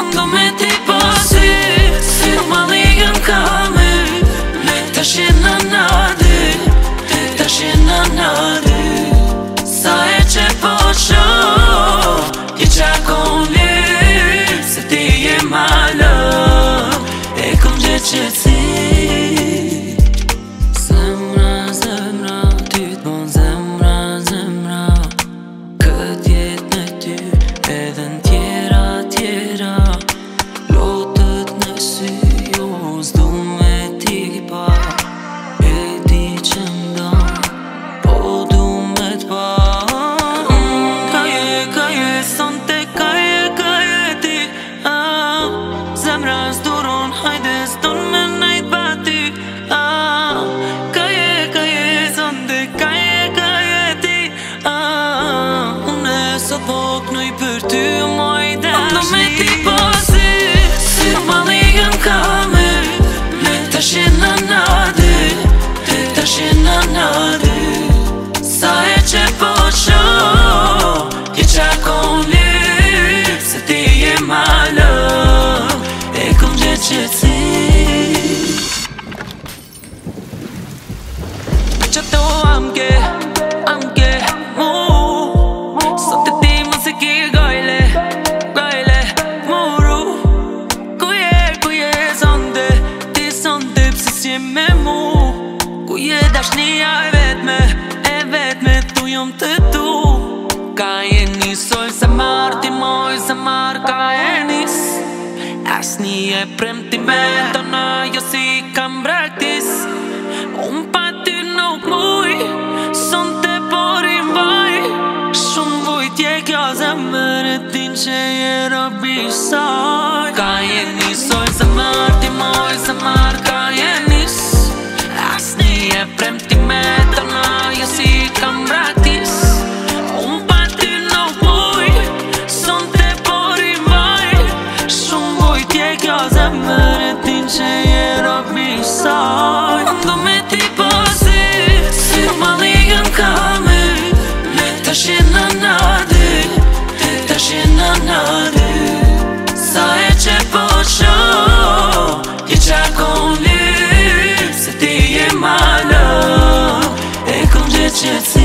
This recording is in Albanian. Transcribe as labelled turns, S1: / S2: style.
S1: do me ti pasi, si malligën kami. Tash jena nadi, tash jena nadi. Sa e që po shoh, je qa kon lyp, se ti je malo, e kom gjetë qetësi. Zemra, zemra, ty t'bon zemra, zemra. Këtë jetë me ty, edhe n'tjera, tjera. Lotët në sy, jo s'du me t'i pa. E di që m'don, po du me t'pa. Kaje, sonte kaje ti. Zemra s'duron, hajde s'don me nejt bati. Kaje, sonte kaje ti. Une sot po knuj për ty, moj dashni. Do me ti pasi, si malligën kami. Tash jena nadi, tash jena nadi. Sa e që po shoh, je qa kon lyp, se ti je malo, e kom gjetë qetësi. Që to amke mu, sot e ti muziki gajle muru. Ku je sonde, ti sonde pse si me mu. Ku je dashnia e vetme, tu jom të tu. Ka je nisoj se marr, ti moj se marr, ka je nis. Asni e premti me tona, jo si kam braktis. Unë pa ty nuk muj, son te porim vaj. Shumë vujtje kjo zemër, e din që je robi saj. Ka je nisoj se marr, ti moj se marr, ka je nis. Asni e premti me tona, jo si kam braktis. Unë pa ty nuk muj, son te porim vaj. Shumë vujtje kjo zemër, e din që je robi saj. Do me ti pasi, si malligën kami. Tash jena nadi, tash jena nadi. Sa e që po shoh, je qa kon lyp, se ti je malo, e kom gjetë qetësi.